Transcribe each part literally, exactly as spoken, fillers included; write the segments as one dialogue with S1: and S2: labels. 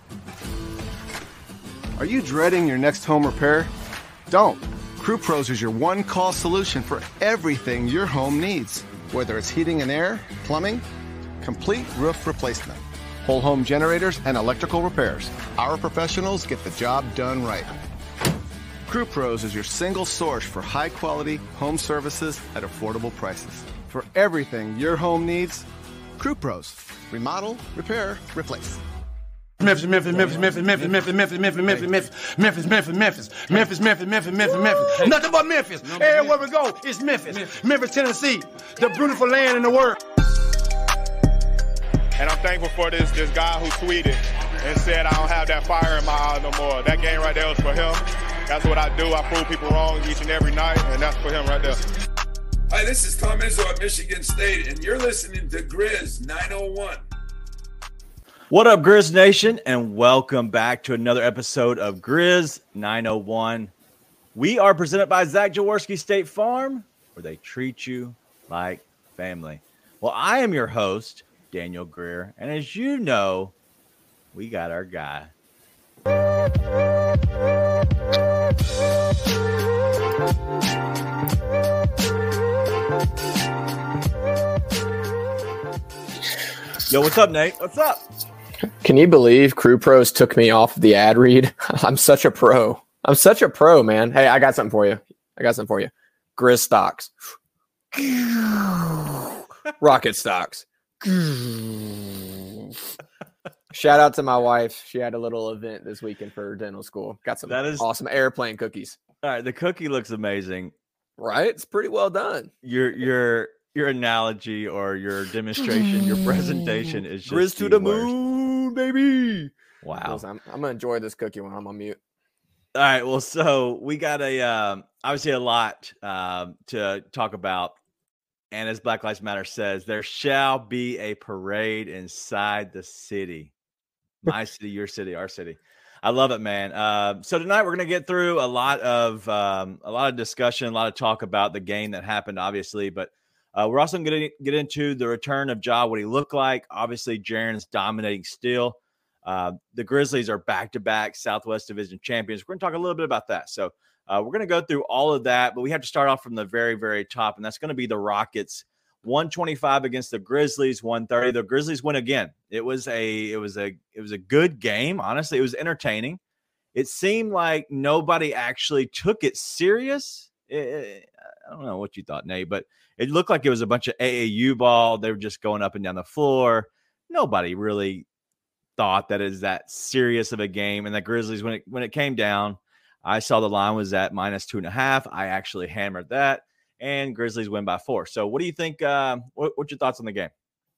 S1: Are you dreading your next home repair? Don't. Crew Pros is your one-call solution for everything your home needs. Whether it's heating and air, plumbing, complete roof replacement, whole home generators, and electrical repairs, our professionals get the job done right. Crew Pros is your single source for high-quality home services at affordable prices. For everything your home needs, Crew Pros. Remodel, repair, replace.
S2: Memphis, Memphis, Memphis, Memphis, Memphis, Memphis, Memphis, Memphis, Memphis, Memphis, Memphis, Memphis, Memphis, Memphis, Memphis, Memphis, Memphis, Memphis. Nothing but Memphis. Everywhere we go, it's Memphis. Memphis, Tennessee, the beautiful land in the world.
S3: And I'm thankful for this this guy who tweeted and said I don't have that fire in my eye no more. That game right there was for him. That's what I do. I prove people wrong each and every night, and that's for him right there.
S4: Hi, this is Tom Izzo at Michigan State, and you're listening to Grizz nine oh one.
S5: What up, Grizz Nation, and welcome back to another episode of Grizz nine oh one. We are presented by Zach Jaworski State Farm, where they treat you like family. Well, I am your host, Daniel Greer, and as you know, we got our guy. Yo, what's up, Nate? What's up?
S6: Can you believe Crew Pros took me off the ad read? I'm such a pro. I'm such a pro, man. Hey, I got something for you. I got something for you. Grizz stocks. Rocket stocks. Shout out to my wife. She had a little event this weekend for her dental school. Got some that is, awesome airplane cookies.
S5: All right, the cookie looks amazing.
S6: Right? It's pretty well done.
S5: Your your your analogy or your demonstration, your presentation is just
S6: Grizz to the moon, baby.
S5: Wow.
S6: I'm, I'm gonna enjoy this cookie when I'm on mute.
S5: All right. Well, so we got a um, obviously a lot um, to talk about. And as Black Lives Matter says, there shall be a parade inside the city. My city, your city, our city. I love it, man. Uh, so tonight we're going to get through a lot of um, a lot of discussion, a lot of talk about the game that happened, obviously. But uh, we're also going to get into the return of Ja, what he looked like. Obviously, Jaren's dominating still. Uh, the Grizzlies are back-to-back Southwest Division champions. We're going to talk a little bit about that. So uh, we're going to go through all of that, but we have to start off from the very, very top, and that's going to be the Rockets. one twenty-five against the Grizzlies, one thirty. The Grizzlies win again. It was a it was a it was a good game. Honestly, it was entertaining. It seemed like nobody actually took it serious. It, it, I don't know what you thought, Nate, but it looked like it was a bunch of A A U ball. They were just going up and down the floor. Nobody really thought that is that serious of a game. And the Grizzlies, when it when it came down, I saw the line was at minus two and a half. I actually hammered that. And Grizzlies win by four. So what do you think? Uh, what, what's your thoughts on the game?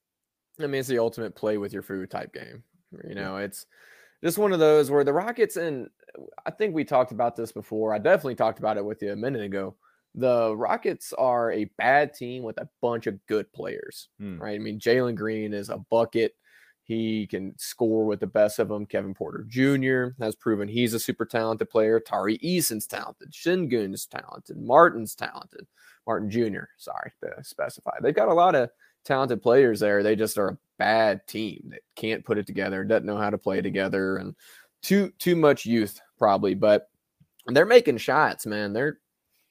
S6: I mean, it's the ultimate play with your food type game. You know, it's just one of those where the Rockets, and I think we talked about this before. I definitely talked about it with you a minute ago. The Rockets are a bad team with a bunch of good players, hmm. right? I mean, Jalen Green is a bucket. He can score with the best of them. Kevin Porter Junior has proven he's a super talented player. Tari Eason's talented. Şengün's talented. Martin's talented. Martin Junior, sorry to specify. They've got a lot of talented players there. They just are a bad team that can't put it together, doesn't know how to play together, and too too much youth probably. But they're making shots, man. They're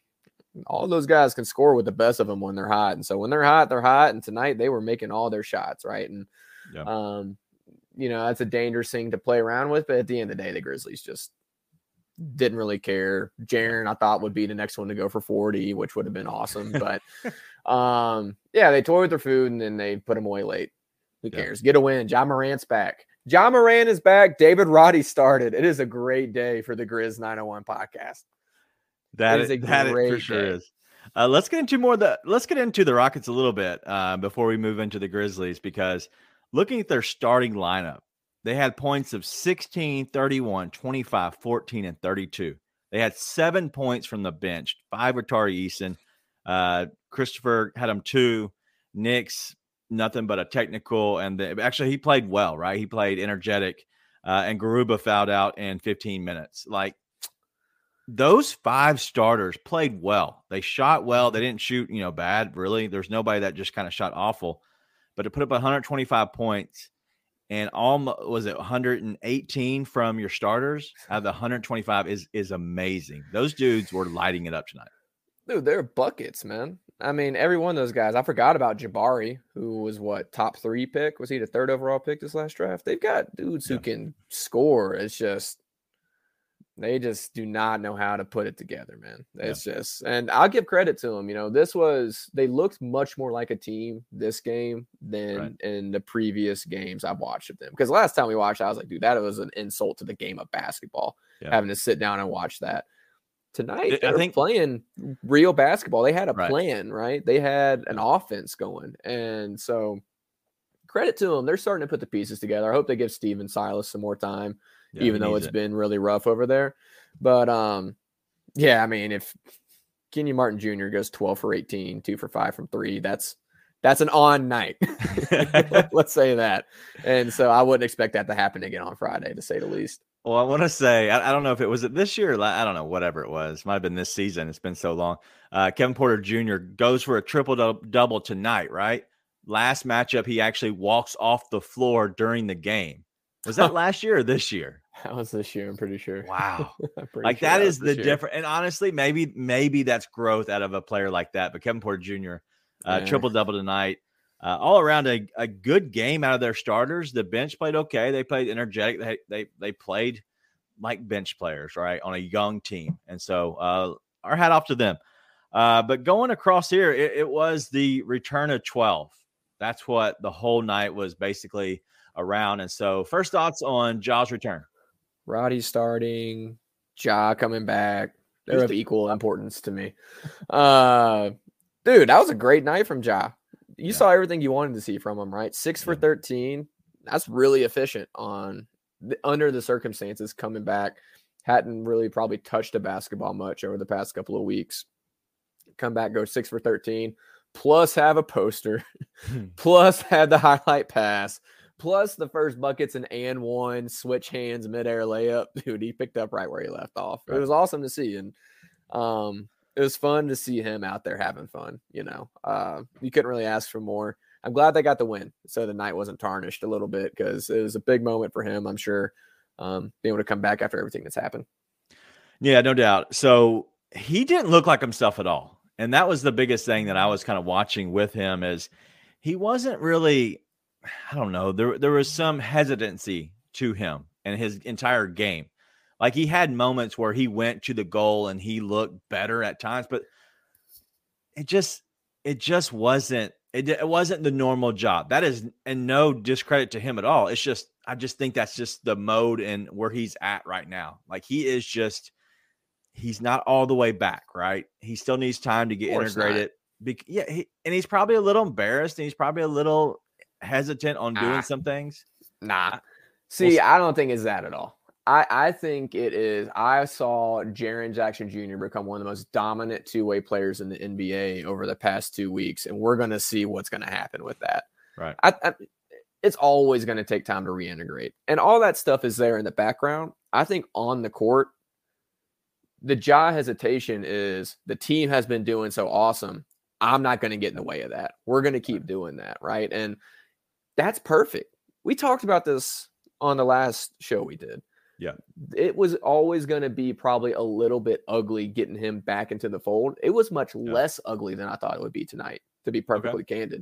S6: all those guys can score with the best of them when they're hot. And so when they're hot, they're hot. And tonight they were making all their shots, right? And Yeah. Um, you know, that's a dangerous thing to play around with, but at the end of the day, the Grizzlies just didn't really care. Jaren, I thought, would be the next one to go for forty, which would have been awesome. But um, yeah, they toyed with their food and then they put him away late. Who cares? Yeah. Get a win. Ja Morant's back. Ja Morant is back. David Roddy started. It is a great day for the Grizz nine oh one podcast.
S5: That is a that great it for sure day. is. Uh, let's get into more of the let's get into the Rockets a little bit uh, before we move into the Grizzlies, because looking at their starting lineup, they had points of sixteen, thirty-one, twenty-five, fourteen, and thirty-two. They had seven points from the bench, five with Tari Eason. Uh, Christopher had them two. Knicks, nothing but a technical. And the, actually, he played well, right? He played energetic. Uh, and Garuba fouled out in fifteen minutes. Like, those five starters played well. They shot well. They didn't shoot, you know, bad, really. There's nobody that just kind of shot awful. But to put up one hundred twenty-five points and all was it one hundred eighteen from your starters out of the one hundred twenty-five is is amazing. Those dudes were lighting it up tonight.
S6: Dude, they're buckets, man. I mean, every one of those guys. I forgot about Jabari, who was what, top three pick? Was he the third overall pick this last draft? They've got dudes yeah. who can score. It's just they just do not know how to put it together, man. It's yeah. just, and I'll give credit to them. You know, this was they looked much more like a team this game than right. in the previous games I've watched of them. Because last time we watched, I was like, dude, that was an insult to the game of basketball. Yeah. Having to sit down and watch that. Tonight, they're I think, playing real basketball. They had a right. plan, right? They had an offense going. And so credit to them. They're starting to put the pieces together. I hope they give Steven Silas some more time, yeah, even though it's it. been really rough over there. But, um, yeah, I mean, if Kenyon Martin Junior goes twelve for eighteen, two for five from three, that's that's an on night. Let's say that. And so I wouldn't expect that to happen again on Friday, to say the least.
S5: Well, I want to say, I, I don't know if it was it this year, or I don't know, whatever it was. Might have been this season. It's been so long. Uh, Kevin Porter Junior goes for a triple double tonight, right? Last matchup, he actually walks off the floor during the game. Was that last year or this year?
S6: That was this year, I'm pretty sure.
S5: Wow.
S6: pretty
S5: like
S6: sure
S5: that, that
S6: is
S5: the difference. And honestly, maybe maybe that's growth out of a player like that. But Kevin Porter Junior, uh, yeah. triple double tonight. Uh, all around a, a good game out of their starters. The bench played okay. They played energetic. They they they played like bench players, right, on a young team. And so uh, our hat off to them. Uh, but going across here, it, it was the return of twelve. That's what the whole night was basically around. And so first thoughts on Ja's return.
S6: Roddy starting, Ja coming back. They're of equal importance to me. Uh, dude, that was a great night from Ja. You yeah. saw everything you wanted to see from him, right? Six for thirteen. That's really efficient on the, under the circumstances coming back. Hadn't really probably touched a basketball much over the past couple of weeks. Come back, go six for thirteen, plus have a poster, plus have the highlight pass, plus the first buckets and and one switch hands midair layup. Dude, he picked up right where he left off. Right. It was awesome to see. And um, it was fun to see him out there having fun. You know, uh, you couldn't really ask for more. I'm glad they got the win, so the night wasn't tarnished a little bit, because it was a big moment for him, I'm sure, um, being able to come back after everything that's happened. Yeah,
S5: no doubt. So he didn't look like himself at all. And that was the biggest thing that I was kind of watching with him, is he wasn't really, I don't know, there, there was some hesitancy to him and his entire game. Like, he had moments where he went to the goal and he looked better at times, but it just, it just wasn't, it, it wasn't the normal job. That is, and no discredit to him at all. It's just, I just think that's just the mode and where he's at right now. Like, he is just, he's not all the way back, right? He still needs time to get integrated. Be- yeah, he, and he's probably a little embarrassed, and he's probably a little hesitant on doing nah. some things.
S6: Nah. See, we'll I don't think it's that at all. I, I think it is. I saw Jaren Jackson Junior become one of the most dominant two-way players in the N B A over the past two weeks, and we're going to see what's going to happen with that.
S5: Right.
S6: I, I, it's always going to take time to reintegrate, and all that stuff is there in the background. I think on the court, the Ja hesitation is the team has been doing so awesome. I'm not going to get in the way of that. We're going to keep doing that, right? And that's perfect. We talked about this on the last show we did.
S5: Yeah.
S6: It was always going to be probably a little bit ugly getting him back into the fold. It was much yeah. less ugly than I thought it would be tonight, to be perfectly okay. candid.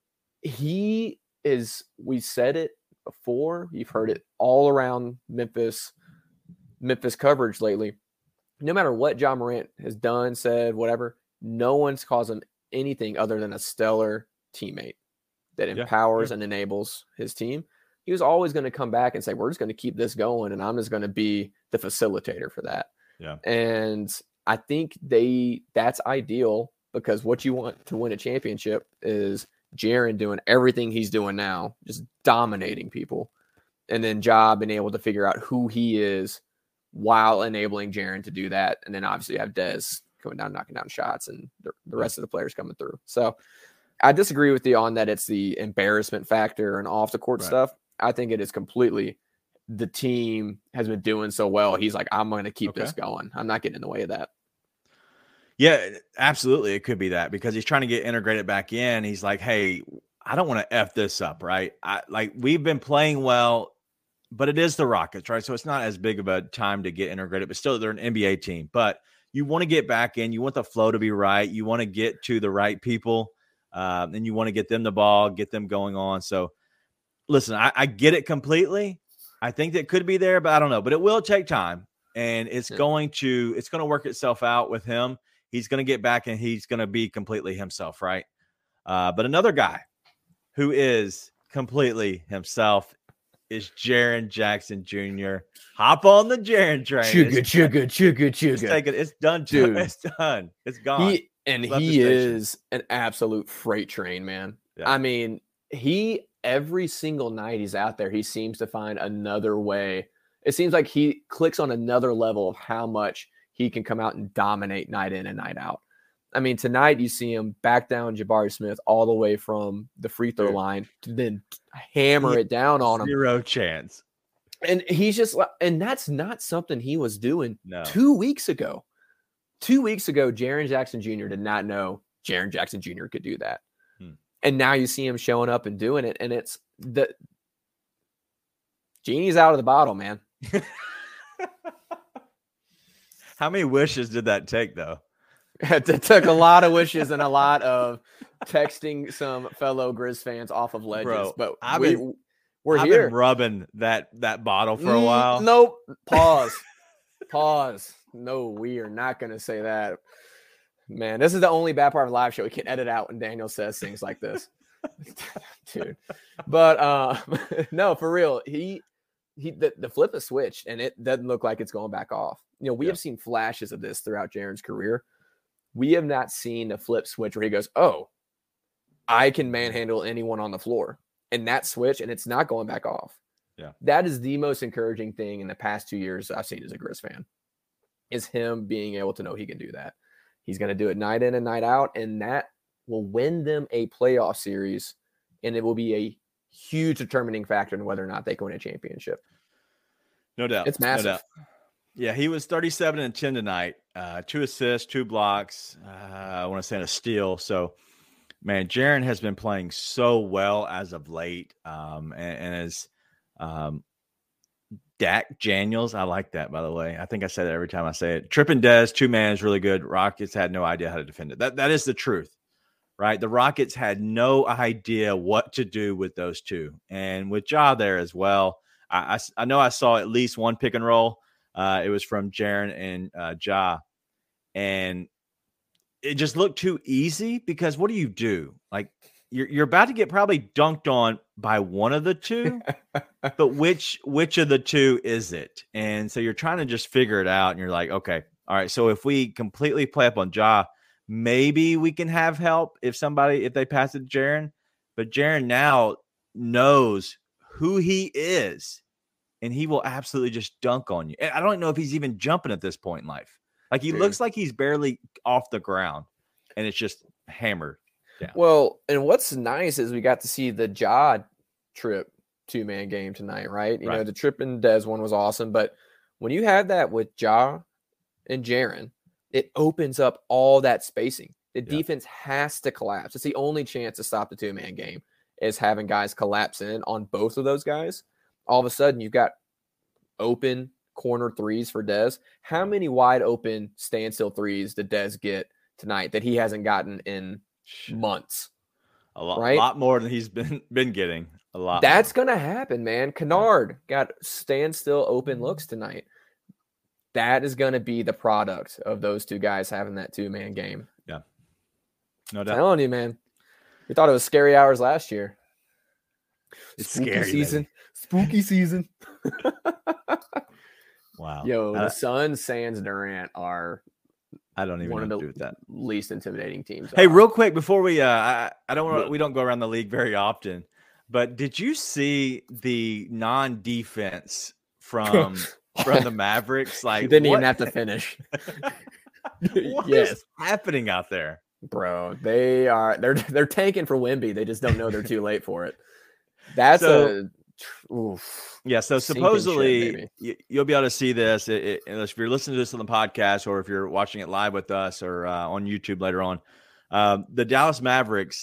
S6: He is, we said it before, you've heard it all around Memphis, Memphis coverage lately. No matter what Ja Morant has done, said, whatever, no one's calls him anything other than a stellar teammate that empowers yeah, yeah. and enables his team. He was always going to come back and say, we're just going to keep this going, and I'm just going to be the facilitator for that.
S5: Yeah.
S6: And I think they that's ideal, because what you want to win a championship is Jaren doing everything he's doing now, just dominating people, and then Ja being able to figure out who he is while enabling Jaren to do that. And then obviously you have Dez coming down, knocking down shots, and the, the rest of the players coming through. So I disagree with you on that. It's the embarrassment factor and off the court right. stuff. I think it is completely the team has been doing so well. He's like, I'm going to keep okay. this going. I'm not getting in the way of that.
S5: Yeah, absolutely. It could be that, because he's trying to get integrated back in. He's like, hey, I don't want to F this up, right? I like we've been playing well, but it is the Rockets, right? So it's not as big of a time to get integrated, but still they're an N B A team. But you want to get back in, you want the flow to be right, you want to get to the right people, uh, and you want to get them the ball, get them going on. So listen, I, I get it completely. I think that could be there, but I don't know. But it will take time, and it's yeah. going to it's going to work itself out with him. He's going to get back, and he's going to be completely himself, right? Uh, but another guy who is completely himself is Jaren Jackson Junior Hop on the Jaren train.
S6: Chugga, chugga, chugga, chugga.
S5: It's, it's done, dude. It's done. It's gone.
S6: He, and he is an absolute freight train, man. Yeah. I mean, he every single night he's out there, he seems to find another way. It seems like he clicks on another level of how much he can come out and dominate night in and night out. I mean, tonight you see him back down Jabari Smith all the way from the free throw line to then hammer he, it down on him.
S5: Zero chance.
S6: And he's just, and that's not something he was doing
S5: no.
S6: two weeks ago. Two weeks ago, Jaren Jackson Junior did not know Jaren Jackson Junior could do that. Hmm. And now you see him showing up and doing it. And it's the genie's out of the bottle, man.
S5: How many wishes did that take, though?
S6: It took a lot of wishes and a lot of texting some fellow Grizz fans off of ledges.
S5: Bro,
S6: but
S5: I've
S6: we,
S5: been,
S6: we're
S5: I've
S6: here.
S5: been rubbing that that bottle for a
S6: mm,
S5: while.
S6: Nope. Pause. Pause. No, we are not going to say that. Man, this is the only bad part of the live show. We can edit out when Daniel says things like this. Dude. But uh, no, for real. He he the, the flip is switched, and it doesn't look like it's going back off. You know, we yeah. have seen flashes of this throughout Jaren's career. We have not seen a flip switch where he goes, oh, I can manhandle anyone on the floor. And that switch, and it's not going back off.
S5: Yeah.
S6: That is the most encouraging thing in the past two years I've seen as a Grizz fan, is him being able to know he can do that. He's going to do it night in and night out, and that will win them a playoff series, and it will be a huge determining factor in whether or not they can win a championship.
S5: No doubt.
S6: It's massive.
S5: No doubt. Yeah, he was thirty-seven and ten tonight. Uh, two assists, two blocks. Uh, I want to say a steal. So, man, Jaren has been playing so well as of late. Um, and, and as um, Dak Daniels, I like that, by the way. I think I say that every time I say it. Trippin' Dez, two man is really good. Rockets had no idea how to defend it. That That is the truth, right? The Rockets had no idea what to do with those two. And with Ja there as well, I, I, I know I saw at least one pick and roll. Uh, it was from Jaren and uh, Ja. And it just looked too easy because what do you do? Like, you're you're about to get probably dunked on by one of the two, but which which of the two is it? And so you're trying to just figure it out, and you're like, okay, all right. So if we completely play up on Ja, maybe we can have help if somebody if they pass it to Jaren. But Jaren now knows who he is, and he will absolutely just dunk on you. And I don't know if he's even jumping at this point in life. Like, he Dude. looks like he's barely off the ground, and it's just hammered down.
S6: Well, and what's nice is we got to see the Ja trip two-man game tonight, right? You right. know, the Trip and Dez one was awesome, but when you have that with Ja and Jaren, it opens up all that spacing. The yeah. defense has to collapse. It's the only chance to stop the two-man game is having guys collapse in on both of those guys. All of a sudden, you've got open corner threes for Dez. How many wide open standstill threes did Dez get tonight that he hasn't gotten in months?
S5: A lot,
S6: right?
S5: a lot more than he's been been getting. A lot.
S6: That's going to happen, man. Kennard got standstill open looks tonight. That is going to be the product of those two guys having that two-man game.
S5: Yeah. No doubt.
S6: I'm telling you, man. We thought it was scary hours last year.
S5: It's
S6: Spooky
S5: scary
S6: season.
S5: Baby.
S6: Spooky season.
S5: Wow.
S6: Yo,
S5: I,
S6: the Suns, Sands, Durant are
S5: I don't even
S6: one
S5: know
S6: of
S5: what to
S6: the
S5: do with that.
S6: least intimidating teams.
S5: Hey, real quick before we uh I, I don't want we don't go around the league very often, but did you see the non-defense from from the Mavericks? Like,
S6: you didn't
S5: what?
S6: even have to finish.
S5: What
S6: yes.
S5: is happening out there?
S6: Bro, they are they're they're tanking for Wemby. They just don't know they're too late for it. That's
S5: so,
S6: a oof,
S5: yeah. So supposedly
S6: shit,
S5: you, you'll be able to see this it, it, if you're listening to this on the podcast or if you're watching it live with us or uh, on YouTube later on. Uh, the Dallas Mavericks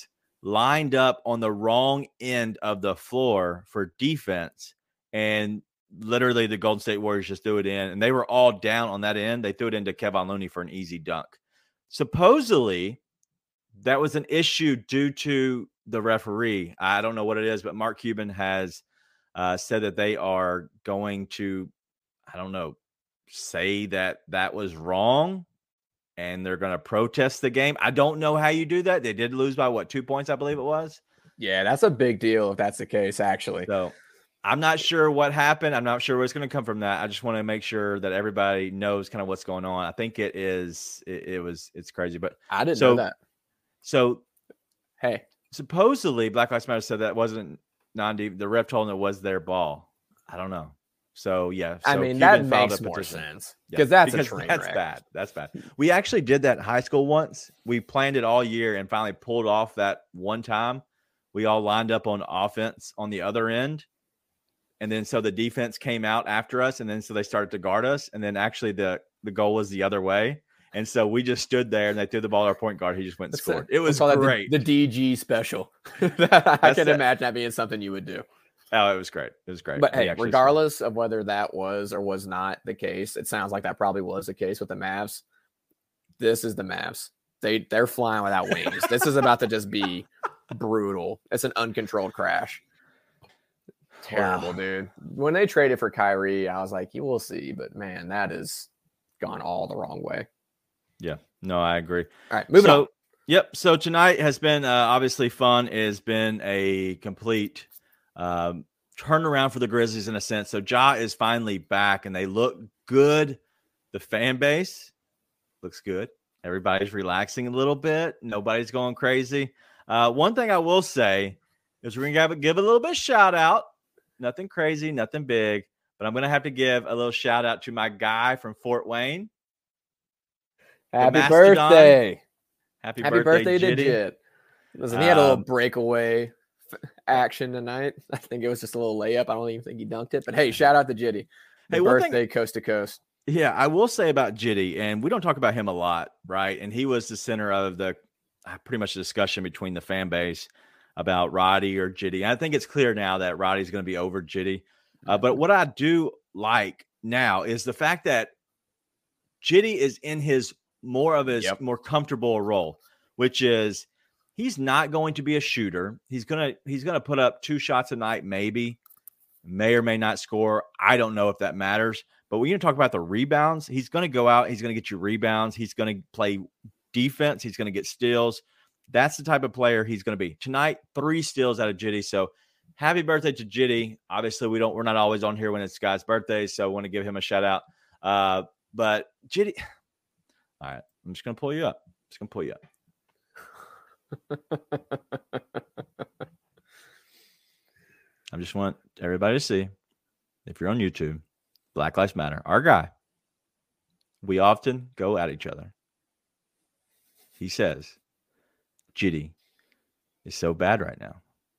S5: lined up on the wrong end of the floor for defense, and literally the Golden State Warriors just threw it in, and they were all down on that end. They threw it into Kevon Looney for an easy dunk. Supposedly, that was an issue due to the referee. I don't know what it is, but Mark Cuban has uh, said that they are going to, I don't know, say that that was wrong, and they're going to protest the game. I don't know how you do that. They did lose by, what, two points, I believe it was?
S6: Yeah, that's a big deal if that's the case, actually.
S5: So I'm not sure what happened. I'm not sure what's going to come from that. I just want to make sure that everybody knows kind of what's going on. I think it is, it, it was, it's crazy. But
S6: I didn't
S5: so,
S6: know that.
S5: So,
S6: hey,
S5: supposedly Black Lives Matter said that wasn't non the ref told them it was their ball. I don't know. So yeah, so
S6: I mean,
S5: Cuban
S6: that
S5: filed
S6: makes
S5: a
S6: more
S5: petition.
S6: sense
S5: Yeah,
S6: because that's
S5: because
S6: a train
S5: that's
S6: wreck.
S5: bad. That's bad. We actually did that in high school once. We planned it all year and finally pulled off that one time. We all lined up on offense on the other end. And then so the defense came out after us, and then so they started to guard us. And then actually the, the goal was the other way. And so we just stood there, and they threw the ball to our point guard. He just went and
S6: That's
S5: scored.
S6: it.
S5: It was
S6: We'll call that
S5: great.
S6: The, the D G special. I
S5: That's
S6: can
S5: it.
S6: imagine that being something you would do.
S5: Oh, it was great. It was great.
S6: But
S5: We
S6: hey,
S5: actually
S6: regardless of whether that was or was not the case, it sounds like that probably was the case with the Mavs. This is the Mavs. They, they're flying without wings. This is about to just be brutal. It's an uncontrolled crash. Terrible,
S5: Wow.
S6: dude. When they traded for Kyrie, I was like, you will see. But man, that has gone all the wrong way.
S5: Yeah, no, I agree.
S6: All right, moving
S5: so,
S6: on.
S5: Yep. So tonight has been uh, obviously fun. It has been a complete um, turnaround for the Grizzlies in a sense. So Ja is finally back, and they look good. The fan base looks good. Everybody's relaxing a little bit. Nobody's going crazy. Uh, one thing I will say is we're going to give a little bit of shout out. Nothing crazy, nothing big, but I'm going to have to give a little shout out to my guy from Fort Wayne.
S6: Happy
S5: Mastodon.
S6: birthday.
S5: Happy,
S6: Happy
S5: birthday,
S6: birthday, to
S5: Jitty.
S6: Jit. Listen, he had a little
S5: Um,
S6: breakaway f- action tonight. I think it was just a little layup. I don't even think he dunked it. But hey, shout out to Jitty. The
S5: Hey, one thing-
S6: birthday coast to coast.
S5: Yeah, I will say about Jitty, and we don't talk about him a lot, right? And he was the center of the uh, pretty much the discussion between the fan base about Roddy or Jitty. And I think it's clear now that Roddy's going to be over Jitty. Uh, but what I do like now is the fact that Jitty is in his more of his
S6: Yep.
S5: more comfortable role, which is he's not going to be a shooter. He's gonna he's gonna put up two shots a night, maybe, may or may not score. I don't know if that matters. But when you talk about the rebounds, he's going to go out. He's going to get you rebounds. He's going to play defense. He's going to get steals. That's the type of player he's going to be. Tonight, three steals out of Jitty. So happy birthday to Jitty. Obviously, we don't, we're not always on here when it's guys' birthdays, so I want to give him a shout out. Uh, but Jitty, all right, I'm just going to pull you up. I'm just going to pull you up. I just want everybody to see, if you're on YouTube, Black Lives Matter, our guy, we often go at each other. He says, Jitty is so bad right now.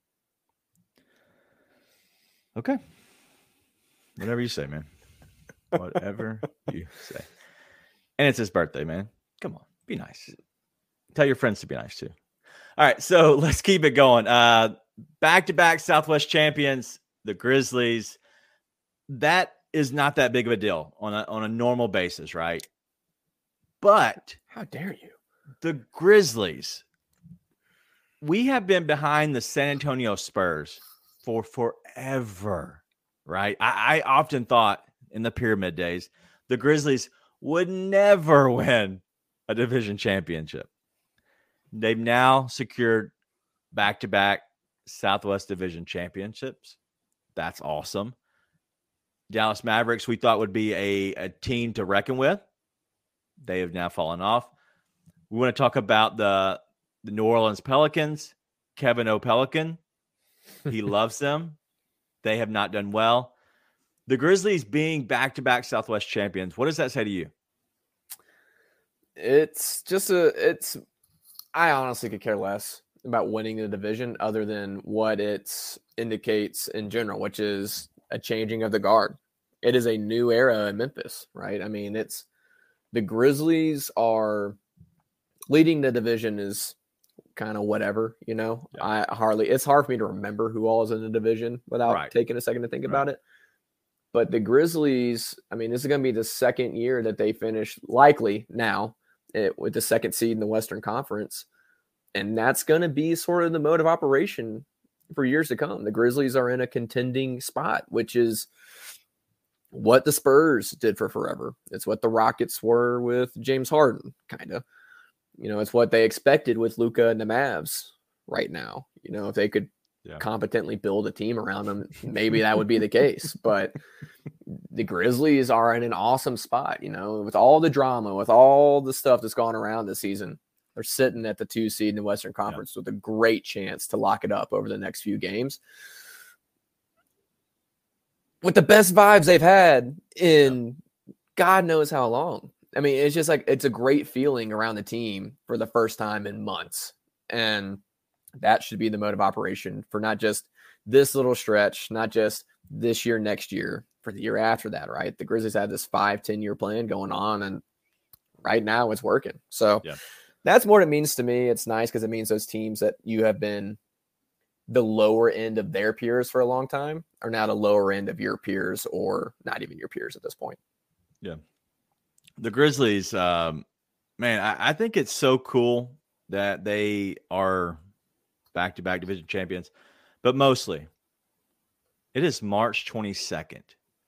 S5: Okay. Whatever you say, man. Whatever you say. And it's his birthday, man. Come on. Be nice. Tell your friends to be nice, too. All right. So let's keep it going. Uh, back-to-back Southwest champions, the Grizzlies. That is not that big of a deal on a, on a normal basis, right? But
S6: How dare you?
S5: the Grizzlies, we have been behind the San Antonio Spurs for forever, right? I, I often thought in the pyramid days, the Grizzlies would never win a division championship. They've now secured back-to-back Southwest Division championships. That's awesome. Dallas Mavericks, we thought would be a, a team to reckon with. They have now fallen off. We want to talk about the, the New Orleans Pelicans. Kevin O'Pelican. He loves them. They have not done well. The Grizzlies being back-to-back Southwest champions. What does that say to you?
S6: It's just a, it's, I honestly could care less about winning the division other than what it indicates in general, which is a changing of the guard. It is a new era in Memphis, right? I mean, it's the Grizzlies are leading the division is kind of whatever, you know.
S5: Yeah.
S6: I hardly it's hard for me to remember who all is in the division without
S5: Right.
S6: taking a second to think
S5: Right.
S6: about it. But the Grizzlies, I mean, this is going to be the second year that they finish likely now it, with the second seed in the Western Conference. And that's going to be sort of the mode of operation for years to come. The Grizzlies are in a contending spot, which is what the Spurs did for forever. It's what the Rockets were with James Harden, kind of. You know, it's what they expected with Luka and the Mavs right now. You know, if they could yeah. competently build a team around them, maybe that would be the case. But the Grizzlies are in an awesome spot, you know, with all the drama, with all the stuff that's gone around this season. They're sitting at the two seed in the Western Conference yeah. with a great chance to lock it up over the next few games. With the best vibes they've had in yeah. God knows how long. I mean, it's just like, it's a great feeling around the team for the first time in months. And that should be the mode of operation for not just this little stretch, not just this year, next year, for the year after that, right? The Grizzlies have this five, ten year plan going on, and right now it's working. So yeah. that's what it means to me. It's nice because it means those teams that you have been the lower end of their peers for a long time are now the lower end of your peers, or not even your peers at this point.
S5: Yeah. The Grizzlies, um, man, I, I think it's so cool that they are back-to-back division champions, but mostly it is March twenty-second.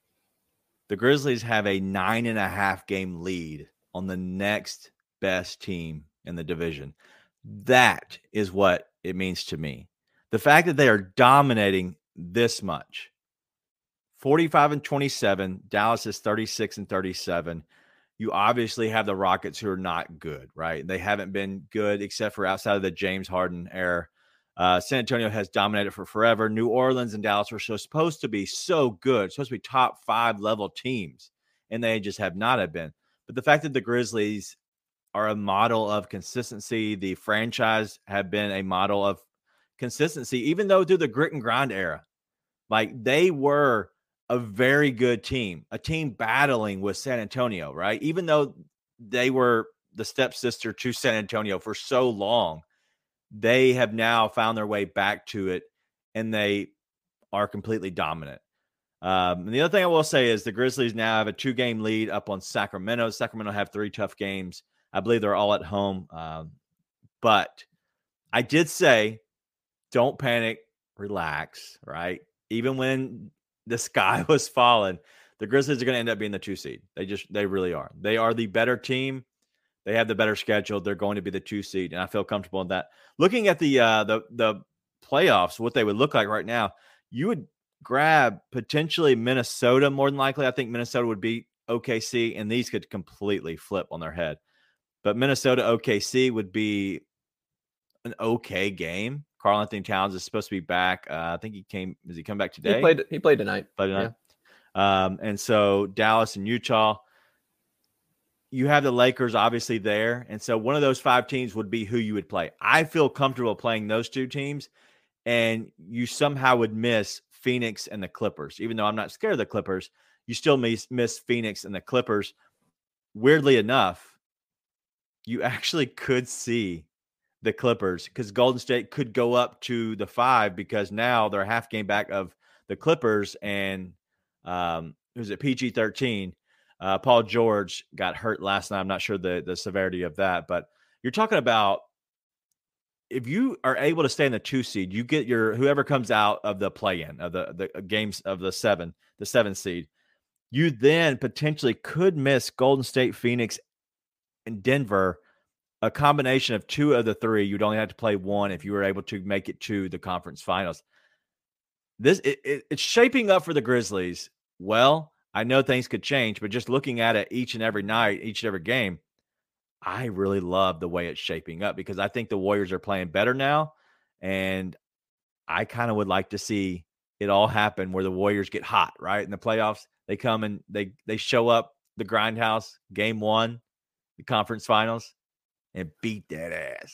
S5: The Grizzlies have a nine and a half game lead on the next best team in the division. That is what it means to me. The fact that they are dominating this much, forty-five and twenty-seven, Dallas is thirty-six and thirty-seven. You obviously have the Rockets, who are not good, right? They haven't been good except for outside of the James Harden era. Uh, San Antonio has dominated for forever. New Orleans and Dallas were so supposed to be so good, supposed to be top five level teams, and they just have not have been. But the fact that the Grizzlies are a model of consistency, the franchise have been a model of consistency, even though through the grit and grind era, like they were a very good team, a team battling with San Antonio, right? Even though they were the stepsister to San Antonio for so long, they have now found their way back to it, and they are completely dominant. Um, and the other thing I will say is the Grizzlies now have a two-game lead up on Sacramento. Sacramento have three tough games. I believe they're all at home. Um, but I did say, don't panic, relax, right? Even when the sky was falling, the Grizzlies are going to end up being the two seed. They just, they really are. They are the better team. They have the better schedule. They're going to be the two seed, and I feel comfortable in that. Looking at the uh, the the playoffs, what they would look like right now, you would grab potentially Minnesota more than likely. I think Minnesota would beat O K C, and these could completely flip on their head. But Minnesota O K C would be an okay game. Karl-Anthony Towns is supposed to be back. Uh, I think he came. Does he come back today?
S6: He played. He played tonight.
S5: Played tonight. Yeah. Um, and so Dallas and Utah. You have the Lakers obviously there. And so one of those five teams would be who you would play. I feel comfortable playing those two teams, and you somehow would miss Phoenix and the Clippers. Even though I'm not scared of the Clippers, you still miss, miss Phoenix and the Clippers. Weirdly enough, you actually could see the Clippers, because Golden State could go up to the five, because now they're a half game back of the Clippers, and um, it was at P G thirteen. Uh, Paul George got hurt last night. I'm not sure the, the severity of that, but you're talking about if you are able to stay in the two seed, you get your whoever comes out of the play-in of the, the games of the seven, the seven seed. You then potentially could miss Golden State, Phoenix, and Denver. A combination of two of the three. You'd only have to play one if you were able to make it to the conference finals. This it, it, it's shaping up for the Grizzlies. Well, I know things could change, but just looking at it each and every night, each and every game, I really love the way it's shaping up, because I think the Warriors are playing better now, and I kind of would like to see it all happen where the Warriors get hot, right? In the playoffs, they come and they they show up the Grindhouse game one, the conference finals, and beat that ass.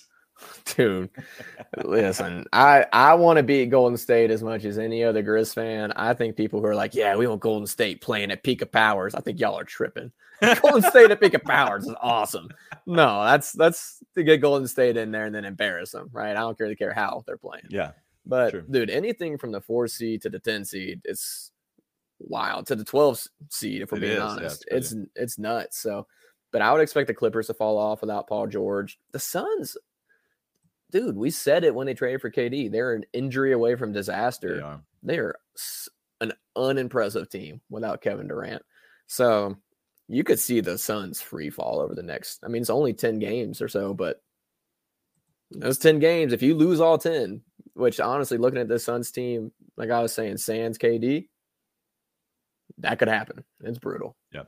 S6: Dude, listen, I, I want to beat Golden State as much as any other Grizz fan. I think people who are like, yeah, we want Golden State playing at peak of powers. I think y'all are tripping. Golden State at peak of powers is awesome. No, that's that's to get Golden State in there and then embarrass them, right? I don't really care how they're playing.
S5: Yeah.
S6: But,
S5: true.
S6: dude, anything from the four seed to the ten seed, it's wild. To the twelve seed, if we're
S5: It
S6: being
S5: is, yeah,
S6: honest.
S5: it's
S6: it's it's nuts. So, but I would expect the Clippers to fall off without Paul George. The Suns, dude, we said it when they traded for K D. They're an injury away from disaster.
S5: They are.
S6: They are an unimpressive team without Kevin Durant. So you could see the Suns free fall over the next. I mean, it's only ten games or so, but those ten games, if you lose all ten, which honestly, looking at the Suns team, like I was saying, sans K D, that could happen. It's brutal.
S5: Yep.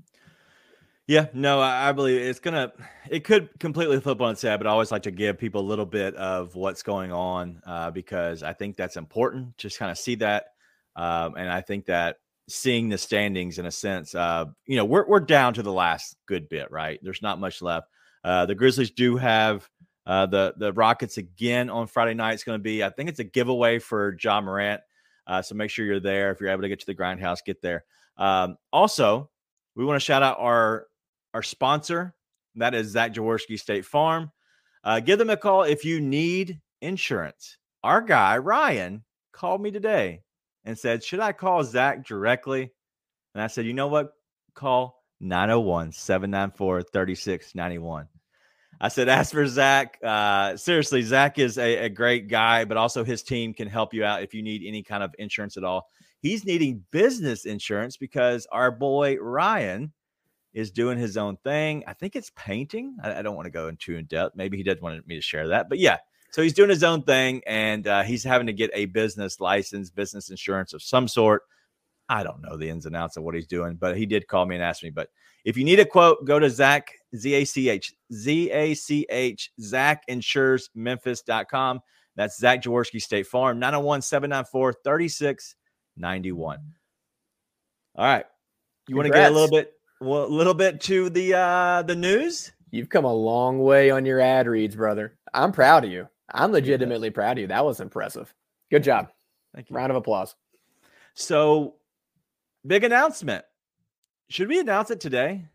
S5: Yeah, no, I, I believe it's gonna. It could completely flip on its head, but I always like to give people a little bit of what's going on uh, because I think that's important. Just kind of see that, um, and I think that seeing the standings in a sense, uh, you know, we're we're down to the last good bit, right? There's not much left. Uh, the Grizzlies do have uh, the the Rockets again on Friday night. It's going to be, I think, it's a giveaway for Ja Morant. Uh, so make sure you're there. If you're able to get to the Grindhouse, get there. Um, also, we want to shout out our Our sponsor, that is Zach Jaworski State Farm. Uh, give them a call if you need insurance. Our guy, Ryan, called me today and said, should I call Zach directly? And I said, you know what? Call nine oh one, seven nine four, three six nine one. I said, ask for Zach. Uh, seriously, Zach is a, a great guy, but also his team can help you out if you need any kind of insurance at all. He's needing business insurance because our boy, Ryan, is doing his own thing. I think it's painting. I, I don't want to go into in depth. Maybe he does want me to share that, but yeah. So he's doing his own thing, and uh, he's having to get a business license, business insurance of some sort. I don't know the ins and outs of what he's doing, but he did call me and ask me. But if you need a quote, go to Zach, Z A C H, Z A C H, Zach Insures Memphis dot com. That's Zach Jaworski State Farm, nine oh one, seven nine four, three six nine one. All right. You want to get a little bit Well, a little bit to the uh, the news.
S6: You've come a long way on your ad reads, brother. I'm proud of you. I'm legitimately proud of you. That was impressive. Good job.
S5: Thank you.
S6: Round of applause.
S5: So, big announcement. Should we announce it today?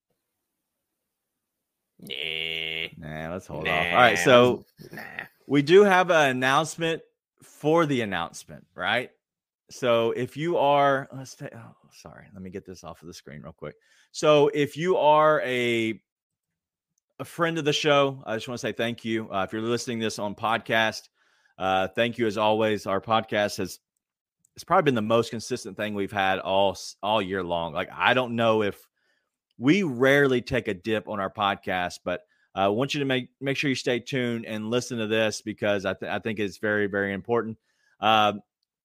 S6: Nah.
S5: Nah, let's hold
S6: nah.
S5: off. All right, so
S6: nah.
S5: we do have an announcement for the announcement, right? So if you are, let's take, oh, sorry, let me get this off of the screen real quick. So if you are a a friend of the show, I just want to say thank you. Uh, if you're listening to this on podcast, uh, thank you as always. Our podcast has it's probably been the most consistent thing we've had all all year long. Like I don't know if we rarely take a dip on our podcast, but I uh, want you to make make sure you stay tuned and listen to this because I th- I think it's very very important. Uh,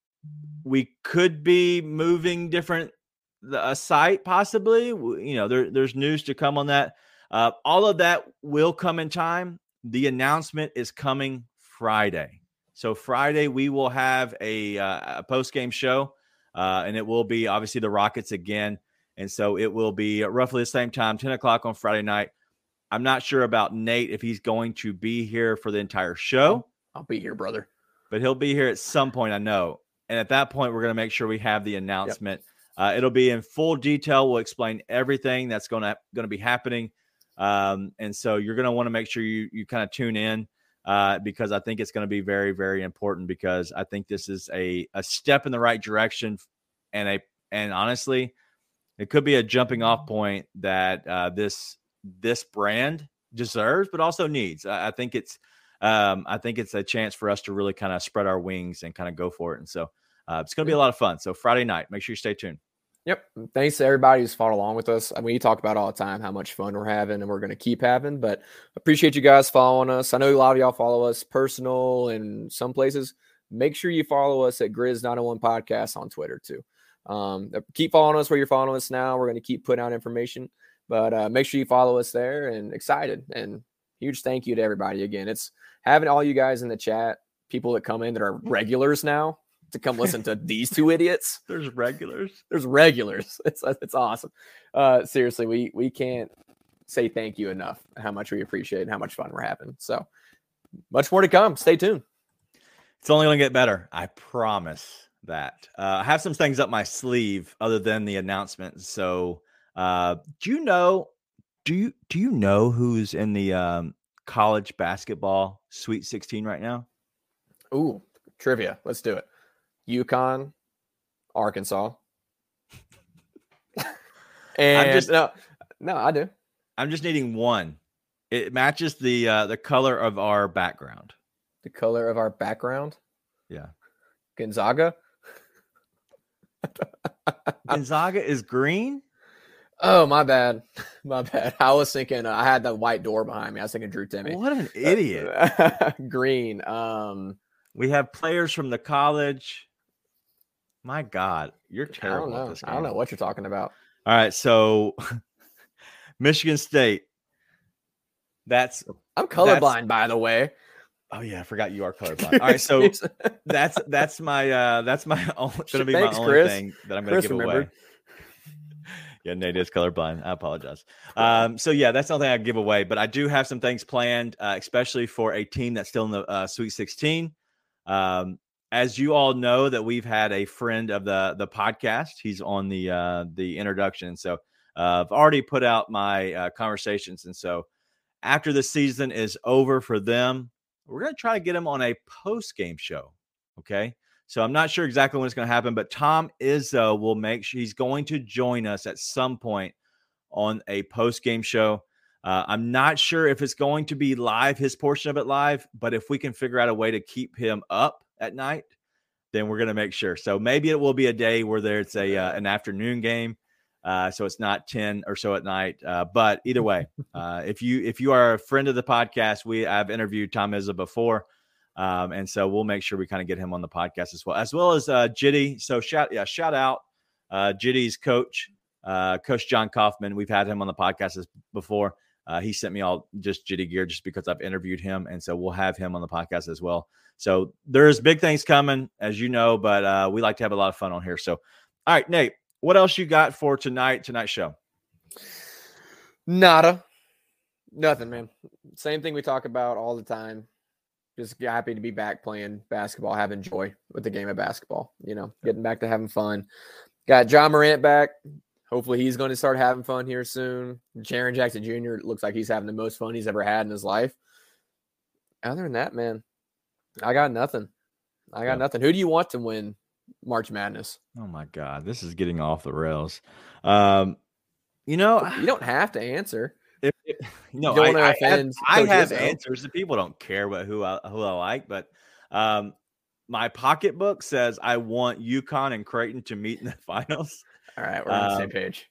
S5: we could be moving different a site possibly. You know, there, there's news to come on that. Uh, all of that will come in time. The announcement is coming Friday. So Friday we will have a, uh, a post-game show, uh, and it will be obviously the Rockets again. And so it will be roughly the same time, ten o'clock on Friday night. I'm not sure about Nate if he's going to be here for the entire show.
S6: I'll be here, brother.
S5: But he'll be here at some point, I know. And at that point, we're going to make sure we have the announcement. Yep. Uh, it'll be in full detail. We'll explain everything that's going to going to be happening. Um, and so you're going to want to make sure you you kind of tune in uh, because I think it's going to be very, very important because I think this is a, a step in the right direction. And a and honestly, it could be a jumping off point that uh, this this brand deserves, but also needs. I, I think it's um, I think it's a chance for us to really kind of spread our wings and kind of go for it. And so uh, it's going to be a lot of fun. So Friday night, make sure you stay tuned.
S6: Yep. Thanks to everybody who's followed along with us. I mean, we talk about all the time how much fun we're having and we're going to keep having, but appreciate you guys following us. I know a lot of y'all follow us personal and some places. Make sure you follow us at Grizz nine oh one Podcast on Twitter too. Um, keep following us where you're following us now. We're going to keep putting out information, but uh, make sure you follow us there and excited. And huge thank you to everybody again. It's having all you guys in the chat, people that come in that are regulars now, to come listen to these two idiots.
S5: There's regulars.
S6: There's regulars. It's it's awesome. Uh, seriously, we we can't say thank you enough. How much we appreciate and how much fun we're having. So much more to come. Stay tuned.
S5: It's only going to get better. I promise that. Uh, I have some things up my sleeve other than the announcement. So, uh, do you know? Do you do you know who's in the um, college basketball Sweet sixteen right now?
S6: Ooh, trivia. Let's do it. UConn, Arkansas. and
S5: I'm just
S6: no, no, I do.
S5: I'm just needing one. It matches the uh, the color of our background.
S6: The color of our background.
S5: Yeah.
S6: Gonzaga.
S5: Gonzaga is green.
S6: Oh, my bad. My bad. I was thinking uh, I had the white door behind me. I was thinking Drew Timmy.
S5: What an idiot.
S6: Green. Um,
S5: we have players from the college. My God, you're terrible.
S6: I don't know.
S5: At this game.
S6: I don't know what you're talking about.
S5: All right, so Michigan State. That's
S6: I'm colorblind, by the way.
S5: Oh yeah, I forgot you are colorblind. All right, so that's that's my uh that's my going to be
S6: Thanks,
S5: my only
S6: Chris.
S5: thing that I'm going to give
S6: remembered.
S5: away. Yeah, Nate is colorblind. I apologize. Um, so yeah, that's nothing I give away, but I do have some things planned, uh, especially for a team that's still in the uh, Sweet sixteen. Um, as you all know, that we've had a friend of the the podcast. He's on the uh, the introduction, so uh, I've already put out my uh, conversations, and so after the season is over for them, we're going to try to get him on a post game show. Okay. So I'm not sure exactly when it's going to happen, but Tom Izzo will make sure he's going to join us at some point on a post-game show. Uh, I'm not sure if it's going to be live, his portion of it live, but if we can figure out a way to keep him up at night, then we're going to make sure. So maybe it will be a day where there's a uh, an afternoon game, uh, so it's not ten or so at night. Uh, but either way, uh, if you if you are a friend of the podcast, we I've interviewed Tom Izzo before. Um, and so we'll make sure we kind of get him on the podcast as well, as well as uh, Jitty. So shout, yeah, shout out uh, Jitty's coach, uh, Coach John Kaufman. We've had him on the podcast before. Uh, he sent me all just Jitty gear just because I've interviewed him, and so we'll have him on the podcast as well. So there's big things coming, as you know, but uh, we like to have a lot of fun on here. So, all right, Nate, what else you got for tonight? Tonight's show?
S6: Nada, nothing, man. Same thing we talk about all the time. Just happy to be back playing basketball, having joy with the game of basketball, you know, getting back to having fun. Got Ja Morant back. Hopefully he's going to start having fun here soon. Jaren Jackson Junior looks like he's having the most fun he's ever had in his life. Other than that, man, I got nothing. I got yeah. nothing. Who do you want to win March Madness?
S5: Oh, my God. This is getting off the rails. Um, you know,
S6: you don't have to answer.
S5: If, if, no, I, I have, I have answers. The people don't care what who I who I like, but um, my pocketbook says I want UConn and Creighton to meet in the finals.
S6: All right, we're on um, the same page.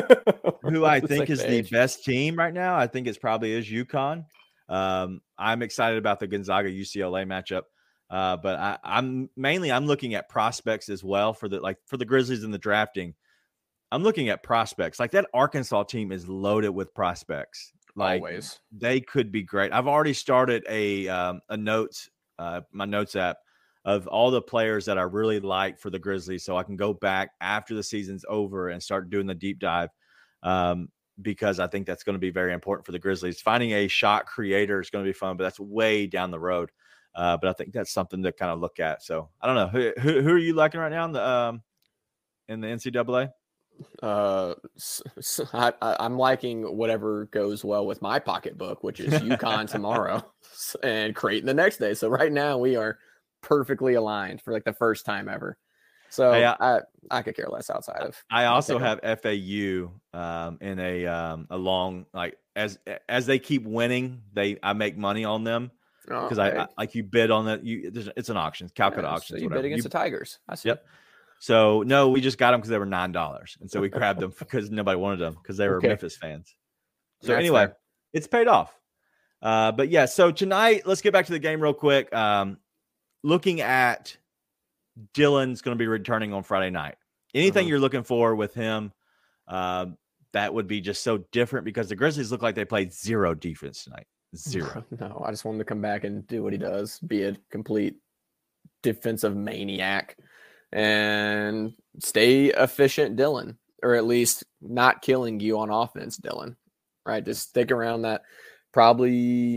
S5: Who I think is page. the best team right now, I think it probably is UConn. Um, I'm excited about the Gonzaga U C L A matchup, uh, but I, I'm mainly I'm looking at prospects as well for the like for the Grizzlies in the drafting. I'm looking at prospects. Like that Arkansas team is loaded with prospects. Like
S6: Always.
S5: They could be great. I've already started a um, a notes, uh, my notes app of all the players that I really like for the Grizzlies, so I can go back after the season's over and start doing the deep dive. Um, because I think that's going to be very important for the Grizzlies. Finding a shot creator is going to be fun, but that's way down the road. Uh, but I think that's something to kind of look at. So I don't know who who, who are you liking right now in the um, in the N C double A?
S6: Uh, so I, I'm liking whatever goes well with my pocketbook, which is UConn tomorrow and Creighton the next day. So right now we are perfectly aligned for like the first time ever. So hey, I, I I could care less outside of.
S5: I also have F A U um, in a um, a long like as as they keep winning, they I make money on them because oh, okay. I, I like you bid on that. You it's an auction, calculate yeah, auction.
S6: So you bid against you, the Tigers. I see.
S5: Yep. So, no, we just got them because they were nine dollars. And so we grabbed them because nobody wanted them because they were okay. Memphis fans. So, That's anyway, fair. It's paid off. Uh, but, yeah, so tonight, let's get back to the game real quick. Um, looking at Dillon's going to be returning on Friday night. Anything uh-huh. you're looking for with him, uh, that would be just so different because the Grizzlies look like they played zero defense tonight. Zero.
S6: No, I just want him to come back and do what he does, be a complete defensive maniac. And stay efficient, Dillon, or at least not killing you on offense, Dillon, right? Just stick around that probably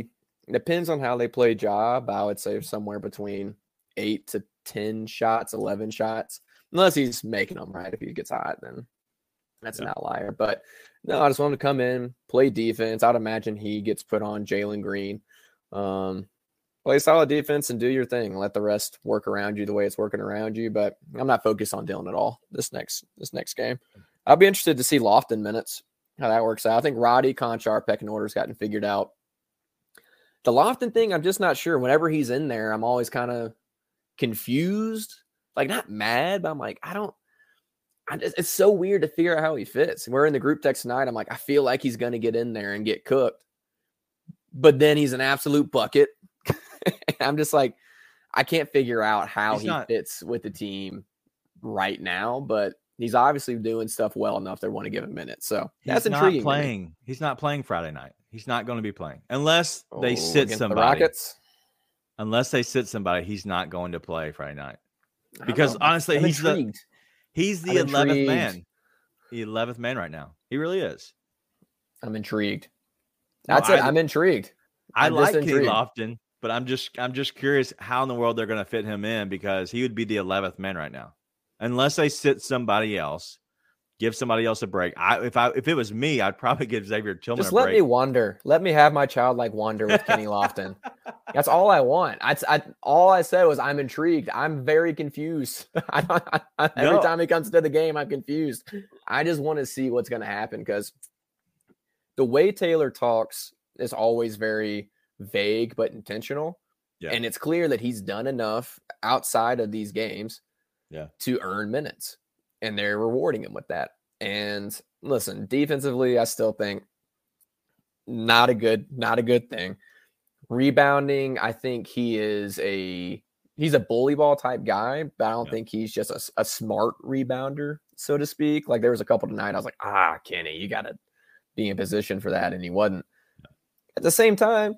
S6: depends on how they play Ja, but I would say somewhere between eight to ten shots, eleven shots, unless he's making them right. If he gets hot, then that's yeah. an outlier. But no, I just want him to come in, play defense. I'd imagine he gets put on Jalen Green. Um, play solid defense and do your thing. Let the rest work around you the way it's working around you. But I'm not focused on Dillon at all this next this next game. I'll be interested to see Lofton minutes, how that works out. I think Roddy, Conchar, pecking order's gotten figured out. The Lofton thing, I'm just not sure. Whenever he's in there, I'm always kind of confused. Like, not mad, but I'm like, I don't I just, it's so weird to figure out how he fits. We're in the group text tonight. I'm like, I feel like he's going to get in there and get cooked. But then he's an absolute bucket. I'm just like, I can't figure out how he's he not, fits with the team right now, but he's obviously doing stuff well enough they want to give him minutes. So that's intriguing.
S5: Not playing. He's not playing Friday night. He's not going to be playing unless they
S6: oh,
S5: sit somebody.
S6: The Rockets?
S5: Unless they sit somebody, he's not going to play Friday night. Because honestly,
S6: I'm
S5: he's
S6: intrigued.
S5: the he's the
S6: I'm
S5: eleventh
S6: intrigued.
S5: man. The eleventh man right now. He really is.
S6: I'm intrigued. That's
S5: no,
S6: it.
S5: I,
S6: I'm intrigued.
S5: I
S6: I'm
S5: like
S6: Kenny
S5: Kenny Lofton, but I'm just I'm just curious how in the world they're going to fit him in because he would be the eleventh man right now, unless they sit somebody else, give somebody else a break. I if I if it was me, I'd probably give Xavier Tillman
S6: Just
S5: a
S6: let
S5: break.
S6: me wonder. Let me have my childlike wonder with Kenny Lofton. That's all I want. I, I all I said was I'm intrigued. I'm very confused. I, I, I, every
S5: No.
S6: time he comes to the game, I'm confused. I just want to see what's going to happen because the way Taylor talks is always very vague but intentional.
S5: Yeah.
S6: And it's clear that he's done enough outside of these games
S5: Yeah.
S6: to earn minutes. And they're rewarding him with that. And listen, defensively, I still think not a good, not a good thing. Rebounding, I think he is a he's a bully ball type guy, but I don't
S5: Yeah.
S6: think he's just a, a smart rebounder, so to speak. Like there was a couple tonight, I was like, ah, Kenny, you got to be in position for that, and he wasn't. Yeah. At the same time,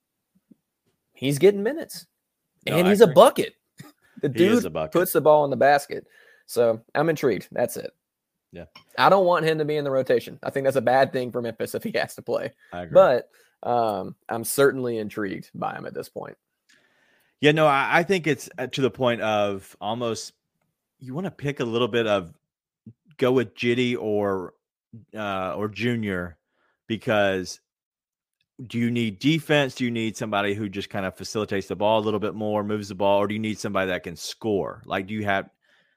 S6: he's getting minutes,
S5: No,
S6: and
S5: I
S6: he's a
S5: agree.
S6: bucket. The
S5: He is
S6: dude
S5: a bucket.
S6: puts the ball in the basket. So I'm intrigued. That's it.
S5: Yeah.
S6: I don't want him to be in the rotation. I think that's a bad thing for Memphis if he has to play.
S5: I agree.
S6: But um, I'm certainly intrigued by him at this point.
S5: Yeah, no, I, I think it's uh, to the point of almost you want to pick a little bit of go with Jitty or uh, or Junior because do you need defense? Do you need somebody who just kind of facilitates the ball a little bit more, moves the ball, or do you need somebody that can score? Like, do you have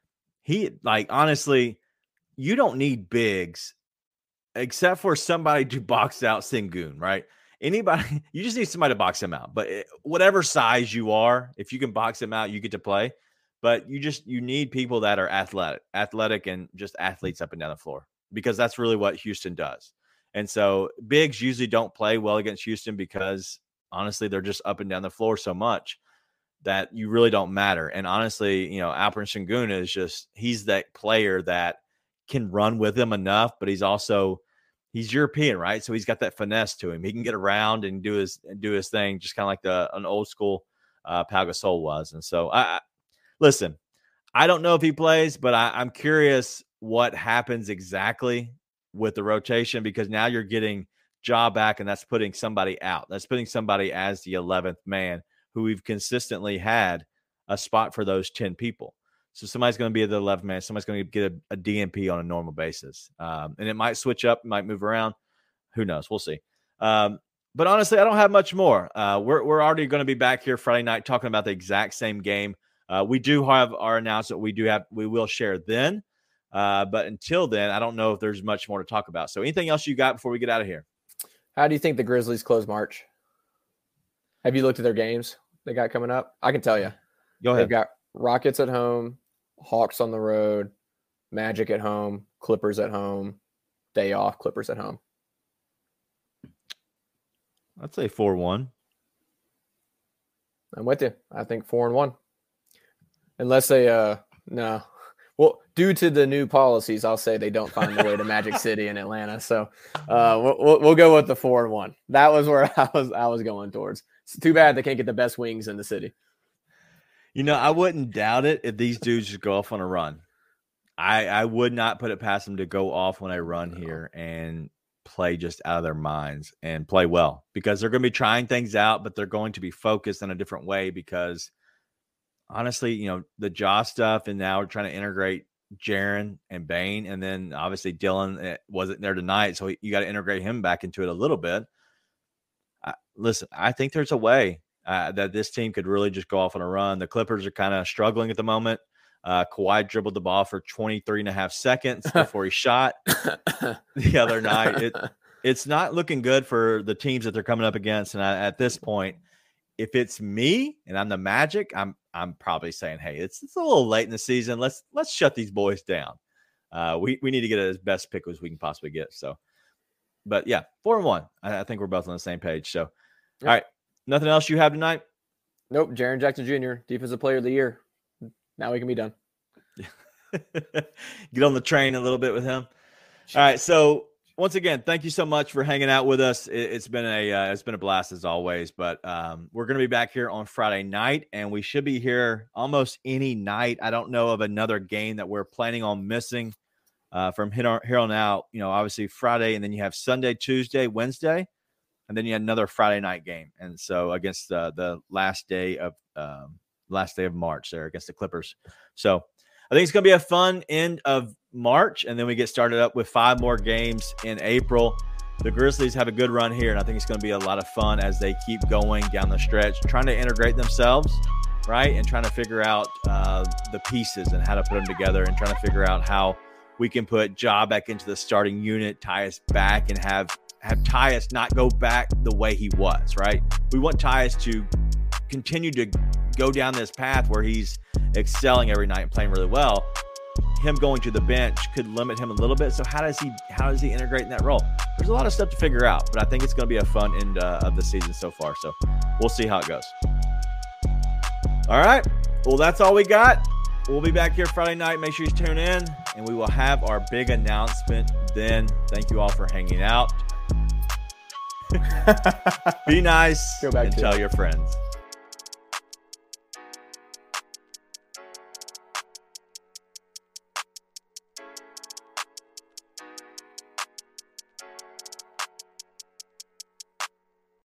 S5: he like honestly, you don't need bigs except for somebody to box out Sengun, right? Anybody, you just need somebody to box him out. But it, whatever size you are, if you can box him out, you get to play. But you just you need people that are athletic, athletic, and just athletes up and down the floor because that's really what Houston does. And so bigs usually don't play well against Houston because honestly they're just up and down the floor so much that you really don't matter. And honestly, you know, Alperen Sengun is just he's that player that can run with him enough, but he's also he's European, right? So he's got that finesse to him. He can get around and do his do his thing, just kind of like the an old school uh, Pau Gasol was. And so, I, I listen. I don't know if he plays, but I, I'm curious what happens exactly with the rotation because now you're getting Ja back, and that's putting somebody out. That's putting somebody as the eleventh man who we've consistently had a spot for those ten people. So somebody's going to be the eleventh man. Somebody's going to get a, a D N P on a normal basis. Um, and it might switch up, it might move around. Who knows? We'll see. Um, but honestly, I don't have much more. Uh, we're, we're already going to be back here Friday night talking about the exact same game. Uh, we do have our announcement. We do have, we will share then. Uh, but until then, I don't know if there's much more to talk about. So anything else you got before we get out of here?
S6: How do you think the Grizzlies close March? Have you looked at their games they got coming up? I can tell you.
S5: Go ahead.
S6: They've got Rockets at home, Hawks on the road, Magic at home, Clippers at home, day off, Clippers at home.
S5: I'd say four one.
S6: I'm with you. I think four and one. Unless they, uh, no. Well, due to the new policies, I'll say they don't find the way to Magic City in Atlanta. So uh, we'll, we'll go with the four and one. That was where I was I was going towards. It's too bad they can't get the best wings in the city.
S5: You know, I wouldn't doubt it if these dudes just go off on a run. I, I would not put it past them to go off on a run here and play just out of their minds and play well, because they're going to be trying things out, but they're going to be focused in a different way because honestly, you know, the jaw stuff, and now we're trying to integrate Jaren and Bane, and then obviously Dylan wasn't there tonight, so you got to integrate him back into it a little bit. Uh, listen, I think there's a way uh, that this team could really just go off on a run. The Clippers are kind of struggling at the moment. Uh, Kawhi dribbled the ball for twenty-three and a half seconds before he shot the other night. It, it's not looking good for the teams that they're coming up against, and I, at this point, if it's me and I'm the Magic, I'm I'm probably saying, hey, it's it's a little late in the season. Let's let's shut these boys down. Uh, we we need to get as best pick as we can possibly get. So, but yeah, four and one. I, I think we're both on the same page. So, yep. All right, nothing else you have tonight?
S6: Nope. Jaren Jackson Junior, Defensive Player of the Year. Now we can be done.
S5: Get on the train a little bit with him. All right, so. Once again, thank you so much for hanging out with us. It, it's been a uh, it's been a blast as always. But um, we're going to be back here on Friday night, and we should be here almost any night. I don't know of another game that we're planning on missing uh, from here on, here on out. You know, obviously Friday, and then you have Sunday, Tuesday, Wednesday, and then you had another Friday night game. And so against uh, the last day of um, last day of March there against the Clippers. So I think it's going to be a fun end of March, and then we get started up with five more games in April. The Grizzlies have a good run here, and I think it's going to be a lot of fun as they keep going down the stretch, trying to integrate themselves, right, and trying to figure out uh, the pieces and how to put them together, and trying to figure out how we can put Ja back into the starting unit, Tyus back, and have have Tyus not go back the way he was, right? We want Tyus to continue to go down this path where he's excelling every night and playing really well. Him going to the bench could limit him a little bit. So how does he how does he integrate in that role? There's a lot of stuff to figure out, but I think it's going to be a fun end uh, of the season so far. So we'll see how it goes. All right. Well, that's all we got. We'll be back here Friday night. Make sure you tune in, and we will have our big announcement then. Thank you all for hanging out. Be nice
S6: Go back
S5: and
S6: to
S5: tell
S6: it.
S5: your friends.